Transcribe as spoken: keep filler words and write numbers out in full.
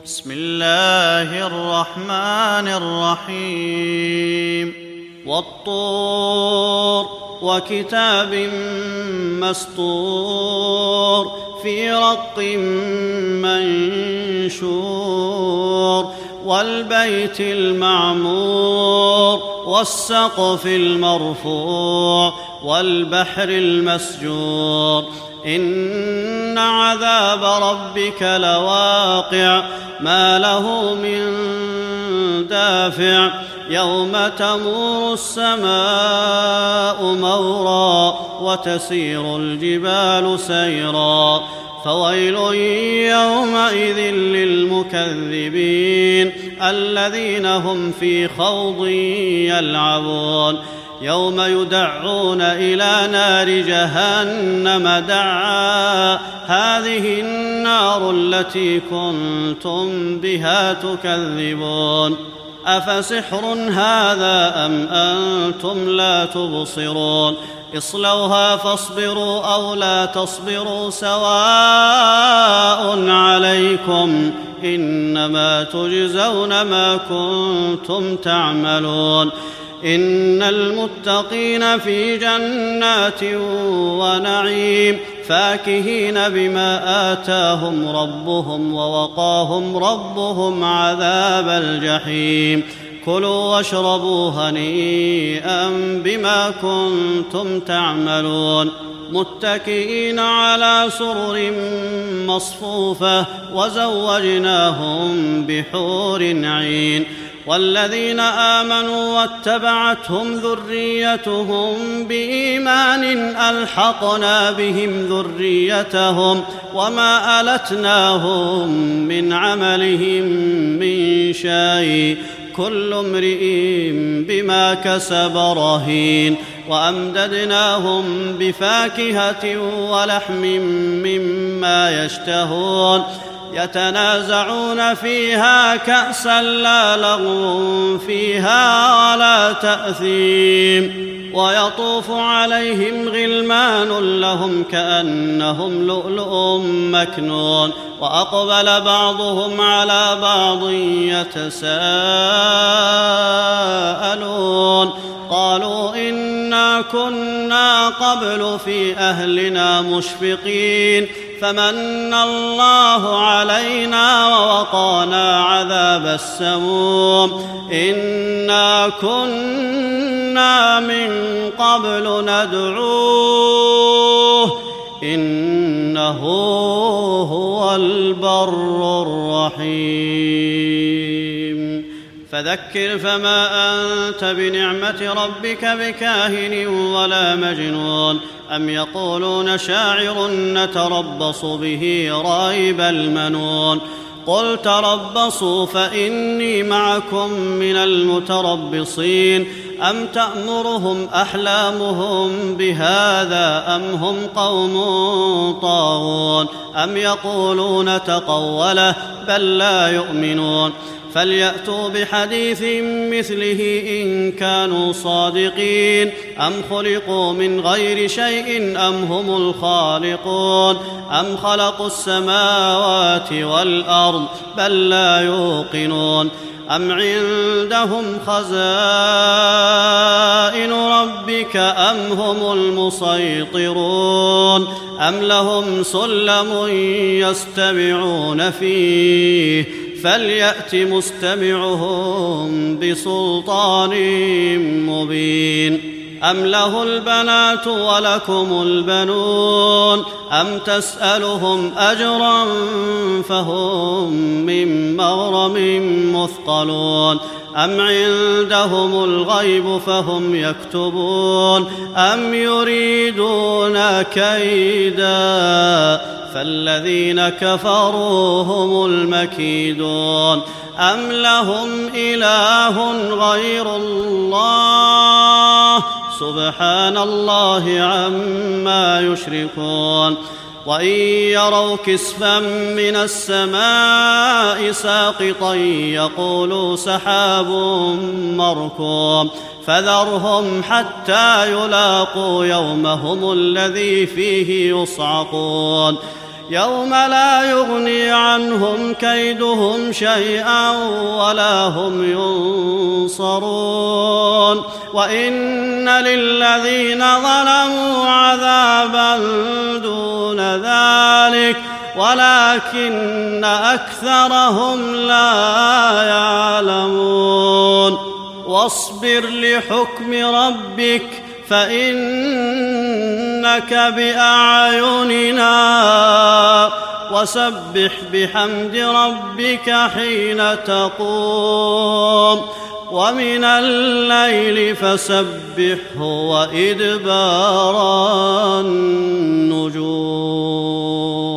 بسم الله الرحمن الرحيم والطور وكتاب مسطور في رق منشور والبيت المعمور والسقف المرفوع والبحر المسجور إن عذاب ربك لواقع ما له من دافع يوم تمور السماء مورا وتسير الجبال سيرا فويل يومئذ للمكذبين الذين هم في خوض يلعبون يوم يدعون إلى نار جهنم دعا هذه النار التي كنتم بها تكذبون أفسحر هذا أم أنتم لا تبصرون اصلوها فاصبروا أو لا تصبروا سواء عليكم إنما تجزون ما كنتم تعملون إن المتقين في جنات ونعيم فاكهين بما آتاهم ربهم ووقاهم ربهم عذاب الجحيم كلوا واشربوا هنيئا بما كنتم تعملون متكئين على سرر مصفوفة وزوجناهم بحور عين والذين آمنوا واتبعتهم ذريتهم بإيمان ألحقنا بهم ذريتهم وما ألتناهم من عملهم من شيء كل امرئ بما كسب رهين وأمددناهم بفاكهة ولحم مما يشتهون يتنازعون فيها كأسا لا لغو فيها ولا تأثيم ويطوف عليهم غلمان لهم كأنهم لؤلؤ مكنون وأقبل بعضهم على بعض يتساءلون قالوا إنا كنا قبل في أهلنا مشفقين فمن الله علينا ووقانا عذاب السموم إنا كنا من قبل ندعوه إنه هو البر الرحيم فذكر فما أنت بنعمة ربك بكاهن ولا مجنون أم يقولون شاعر نتربص به ريب المنون قل تربصوا فإني معكم من المتربصين أم تأمرهم أحلامهم بهذا أم هم قوم طاغون أم يقولون تقوله بل لا يؤمنون فليأتوا بحديث مثله إن كانوا صادقين أم خلقوا من غير شيء أم هم الخالقون أم خلقوا السماوات والأرض بل لا يوقنون أم عندهم خزائن ربك أم هم المسيطرون أم لهم سلم يستمعون فيه فليأت مستمعهم بسلطان مبين أم له البنات ولكم البنون أم تسألهم أجرا فهم من مغرم مثقلون أم عندهم الغيب فهم يكتبون أم يريدون كيدا فالذين كفروا هم المكيدون أم لهم إله غير الله سبحان الله عما يشركون وإن يروا كسفا من السماء ساقطا يقولوا سحاب مركوم فذرهم حتى يلاقوا يومهم الذي فيه يصعقون يوم لا يغني عنهم كيدهم شيئا ولا هم ينصرون وإن للذين ظلموا عذابا دون ذلك ولكن أكثرهم لا يعلمون واصبر لحكم ربك فإنك بأعيننا وسبح بحمد ربك حين تقوم ومن الليل فسبحه وإدبار النجوم.